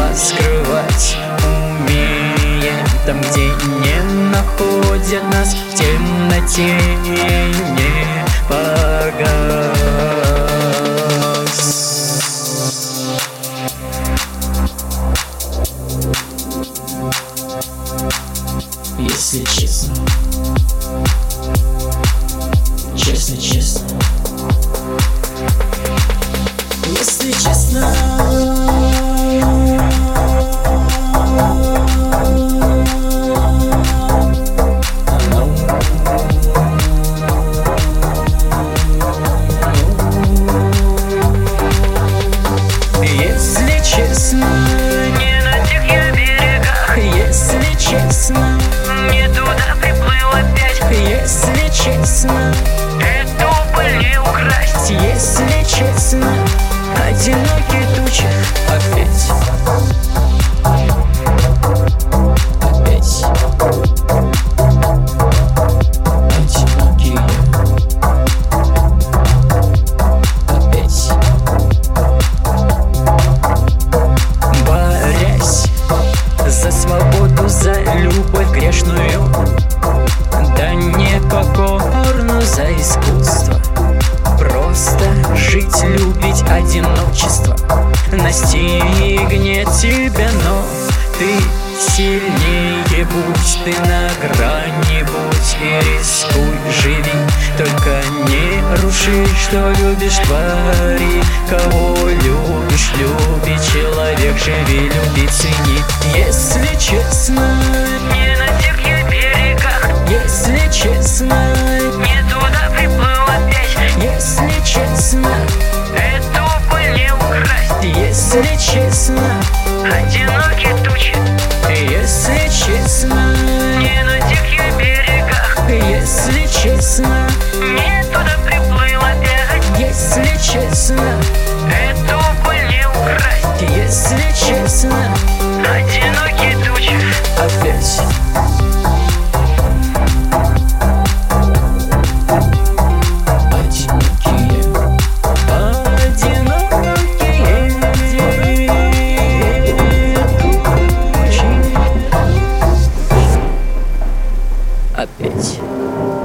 скрывать умеем там, где не находят нас, в темноте не погас. Если честно, честно, если честно, если честно, Не на тех я берегах, если честно, не туда приплыл опять. если честно, Эту пыль не украсть. если честно, одинокие тучи опять. Одинокие опять. Борясь за свободу, за любовь грешную, да непокорну за искусство. Просто жить, любить, одиночество настигнет тебя, но ты сильнее будь, ты на грани будь и рискуй, живи. Только не руши, что любишь, твори. Кого любишь, люби, человек, живи, люби, цени. Если честно, Не на тех я берегах, если честно, не туда приплыл опять. если честно, Эту пыль не украсть. если честно, Одинокие тучи, если честно, не на тех я берегах, если честно, не туда приплыл опять. если честно, Эту пыль не украсть. если честно, Одинокие тучи, опять. Одинокие тучи. Опять.